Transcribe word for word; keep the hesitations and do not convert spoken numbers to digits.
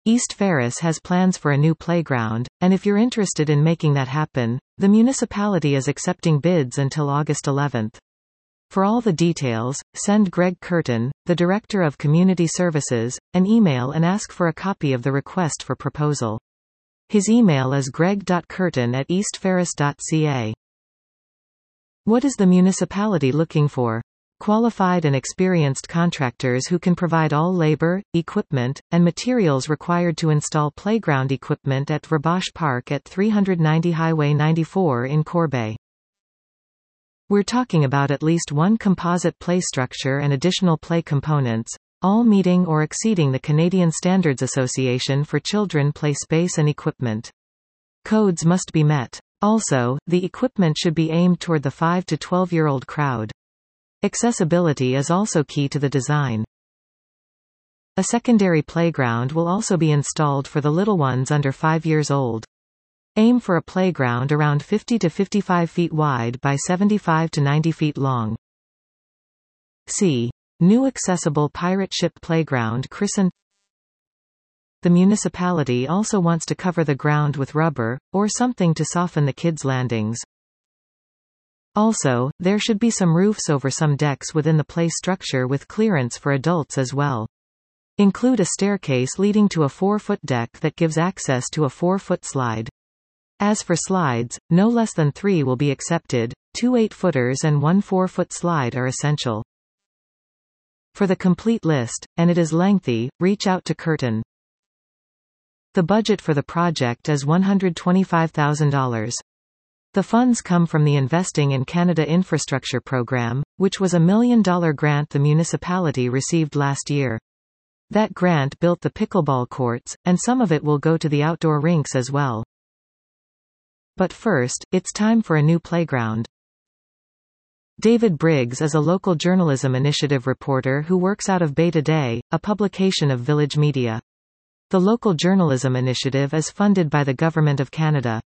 East Ferris has plans for a new playground, and if you're interested in making that happen, the municipality is accepting bids until August eleventh. For all the details, send Greg Curtin, the Director of Community Services, an email and ask for a copy of the request for proposal. His email is greg dot curtin at eastferris dot c a. What is the municipality looking for? Qualified and experienced contractors who can provide all labor, equipment, and materials required to install playground equipment at Rabosh Park at three ninety Highway ninety-four in Corbeil. We're talking about at least one composite play structure and additional play components, all meeting or exceeding the Canadian Standards Association for Children Play Space and Equipment. Codes must be met. Also, the equipment should be aimed toward the five to twelve-year-old crowd. Accessibility is also key to the design. A secondary playground will also be installed for the little ones under five years old. Aim for a playground around fifty to fifty-five feet wide by seventy-five to ninety feet long. C. New accessible pirate ship playground christened. The municipality also wants to cover the ground with rubber, or something to soften the kids' landings. Also, there should be some roofs over some decks within the play structure with clearance for adults as well. Include a staircase leading to a four-foot deck that gives access to a four-foot slide. As for slides, no less than three will be accepted, two eight-footers and one four-foot slide are essential. For the complete list, and it is lengthy, reach out to Curtin. The budget for the project is one hundred twenty-five thousand dollars. The funds come from the Investing in Canada Infrastructure Program, which was a million-dollar grant the municipality received last year. That grant built the pickleball courts, and some of it will go to the outdoor rinks as well. But first, it's time for a new playground. David Briggs is a local journalism initiative reporter who works out of Bay Today, a publication of Village Media. The local journalism initiative is funded by the Government of Canada.